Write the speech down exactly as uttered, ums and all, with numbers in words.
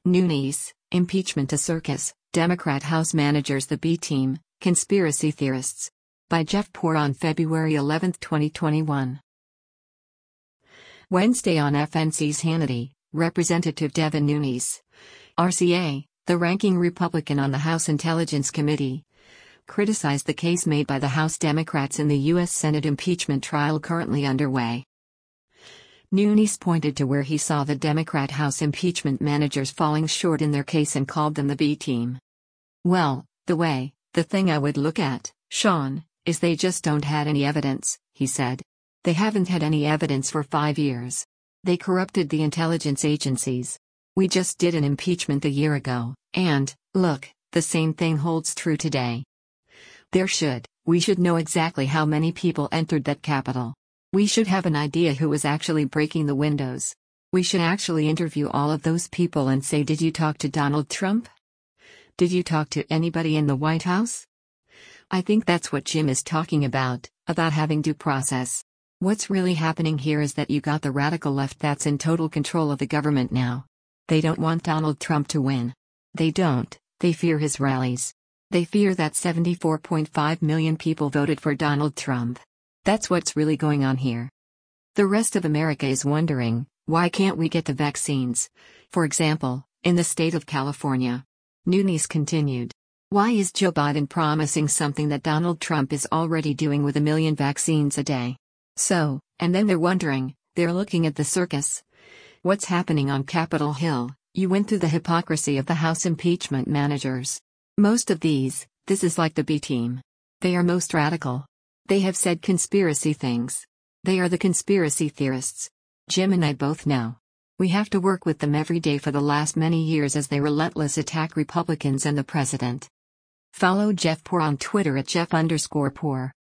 Nunes, Impeachment a Circus, Democrat House Managers the B-Team, Conspiracy Theorists. By Jeff Poor on February eleventh, twenty twenty-one. Wednesday on F N C's Hannity, Representative Devin Nunes, R C A, the ranking Republican on the House Intelligence Committee, criticized the case made by the House Democrats in the U S Senate impeachment trial currently underway. Nunes pointed to where he saw the Democrat House impeachment managers falling short in their case and called them the B-Team. Well, the way, the thing I would look at, Sean, is they just don't had any evidence, he said. They haven't had any evidence for five years. They corrupted the intelligence agencies. We just did an impeachment a year ago, and, look, the same thing holds true today. There should, we should know exactly how many people entered that Capitol. We should have an idea who was actually breaking the windows. We should actually interview all of those people and say, did you talk to Donald Trump? Did you talk to anybody in the White House? I think that's what Jim is talking about, about having due process. What's really happening here is that you got the radical left that's in total control of the government now. They don't want Donald Trump to win. They don't, they fear his rallies. They fear that seventy-four point five million people voted for Donald Trump. That's what's really going on here. The rest of America is wondering, why can't we get the vaccines? For example, in the state of California. Nunes continued. Why is Joe Biden promising something that Donald Trump is already doing with a million vaccines a day? So, and then they're wondering, they're looking at the circus. What's happening on Capitol Hill? You went through the hypocrisy of the House impeachment managers. Most of these, this is like the B-Team. They are most radical. They have said conspiracy things. They are the conspiracy theorists. Jim and I both know. We have to work with them every day for the last many years as they relentless attack Republicans and the president. Follow Jeff Poor on Twitter at Jeff underscore Poor.